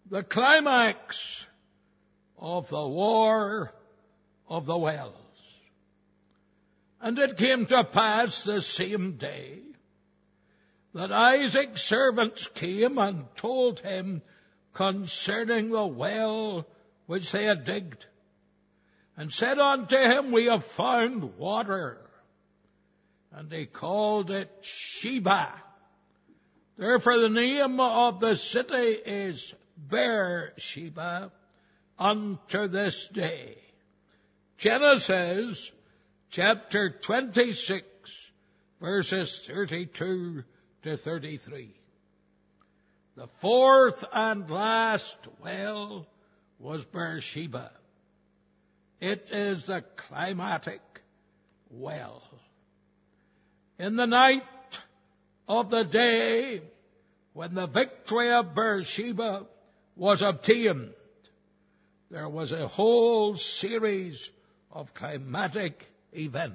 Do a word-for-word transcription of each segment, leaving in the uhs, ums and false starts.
the climax of the war of the wells. And it came to pass the same day that Isaac's servants came and told him concerning the well which they had digged, and said unto him, We have found water. And they called it Sheba. Therefore the name of the city is Beersheba unto this day. Genesis chapter twenty-six, verses thirty-two to thirty-three. The fourth and last well was Beersheba. It is the climatic well. In the night of the day when the victory of Beersheba was obtained, there was a whole series of climatic events.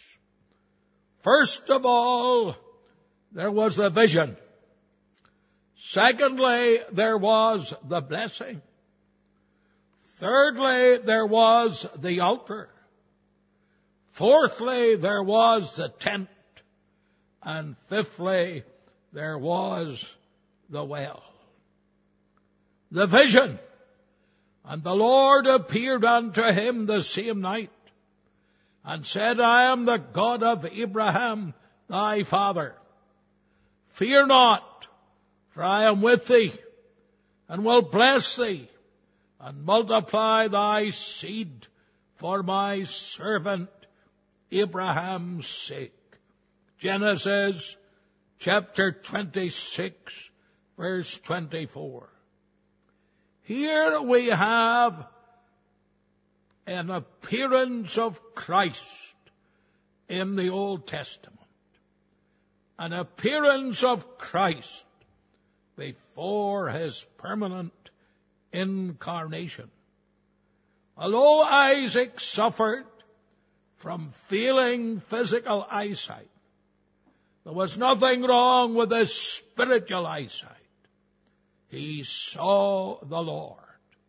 First of all, there was the vision. Secondly, there was the blessing. Thirdly, there was the altar. Fourthly, there was the tent. And fifthly, there was the well. The vision. And the Lord appeared unto him the same night, and said, I am the God of Abraham, thy father. Fear not, for I am with thee, and will bless thee, and multiply thy seed for my servant Abraham's sake. Genesis chapter twenty-six, verse twenty-four. Here we have an appearance of Christ in the Old Testament. An appearance of Christ before his permanent incarnation. Although Isaac suffered from failing physical eyesight, there was nothing wrong with his spiritual eyesight. He saw the Lord.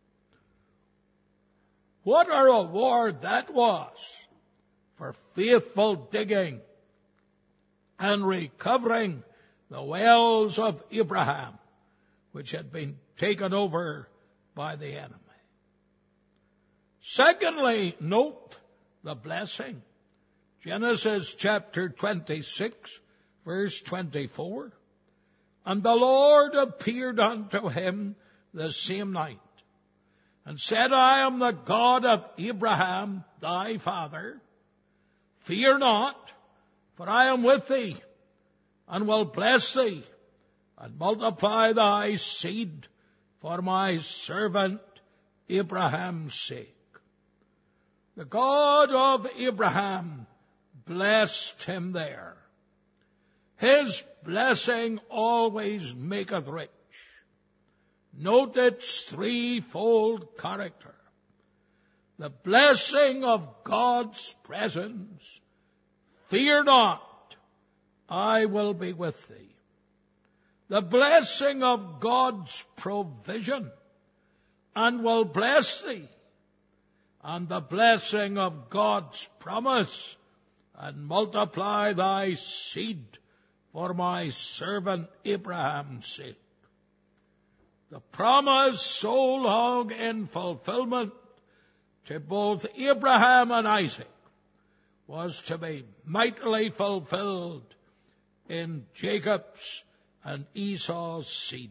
What a reward that was for faithful digging and recovering the wells of Abraham, which had been taken over by the enemy. Secondly, note the blessing. Genesis chapter twenty-six, verse twenty-four. And the Lord appeared unto him the same night, and said, I am the God of Abraham thy father. Fear not, for I am with thee, and will bless thee, and multiply thy seed for my servant Abraham's sake. The God of Abraham blessed him there. His blessing always maketh rich. Note its threefold character. The blessing of God's presence. Fear not, I will be with thee. The blessing of God's provision, and will bless thee. And the blessing of God's promise, and multiply thy seed for my servant Abraham's sake. The promise so long in fulfillment to both Abraham and Isaac was to be mightily fulfilled in Jacob's and Esau's seeds.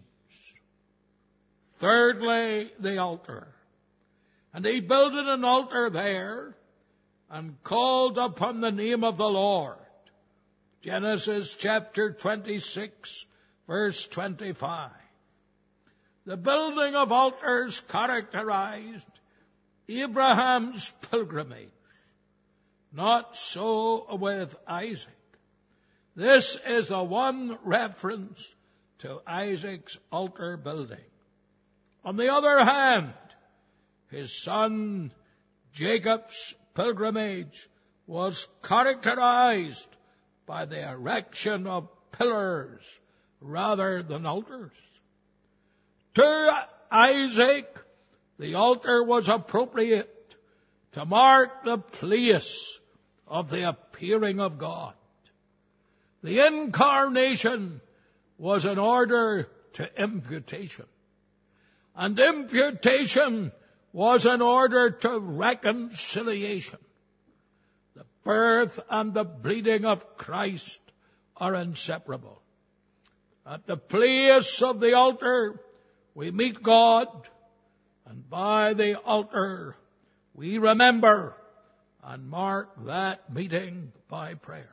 Thirdly, the altar. And he builded an altar there and called upon the name of the Lord. Genesis chapter twenty-six, verse twenty-five. The building of altars characterized Abraham's pilgrimage. Not so with Isaac. This is the one reference to Isaac's altar building. On the other hand, his son Jacob's pilgrimage was characterized by the erection of pillars rather than altars. To Isaac, the altar was appropriate to mark the place of the appearing of God. The incarnation was in order to imputation. And imputation was in order to reconciliation. The birth and the bleeding of Christ are inseparable. At the place of the altar, we meet God, and by the altar, we remember and mark that meeting by prayer.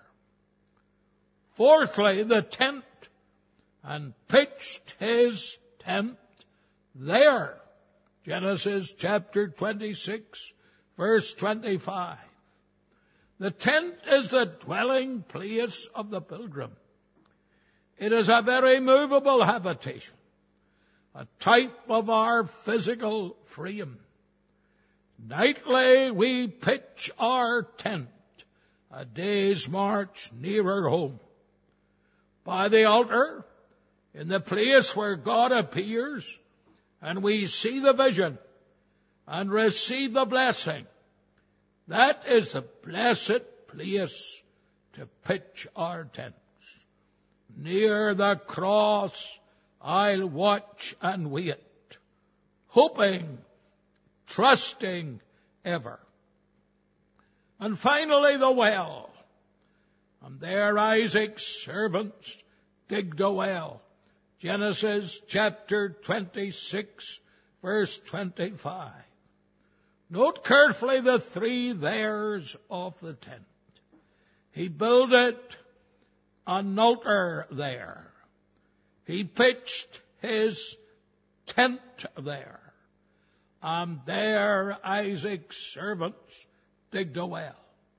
Fourthly, the tent, and pitched his tent there. Genesis chapter twenty-six, verse twenty-five. The tent is the dwelling place of the pilgrim. It is a very movable habitation, a type of our physical frame. Nightly we pitch our tent, a day's march nearer home. By the altar, in the place where God appears, and we see the vision and receive the blessing, that is the blessed place to pitch our tents. Near the cross I'll watch and wait, hoping, trusting ever. And finally the well. And there Isaac's servants digged a well. Genesis chapter twenty-six, verse twenty-five. Note carefully the three theres of the tent. He builded an altar there. He pitched his tent there. And there Isaac's servants digged a well.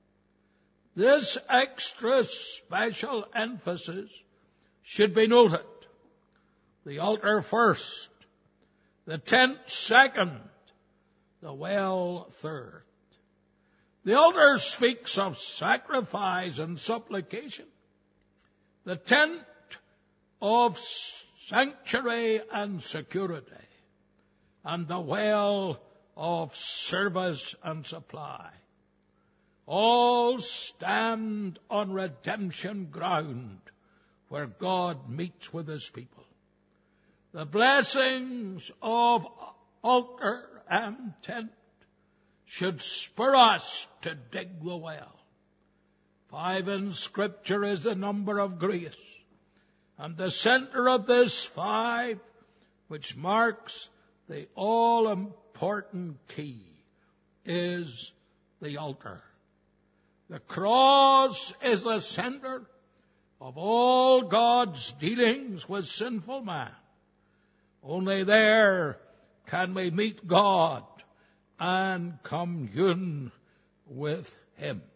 This extra special emphasis should be noted. The altar first, the tent second, the well third. The altar speaks of sacrifice and supplication. The tent of sanctuary and security. And the well of service and supply. All stand on redemption ground where God meets with his people. The blessings of altar and tent should spur us to dig the well. Five in Scripture is the number of grace. And the center of this five, which marks the all-important key, is the altar. The cross is the center of all God's dealings with sinful man. Only there can we meet God and commune with him.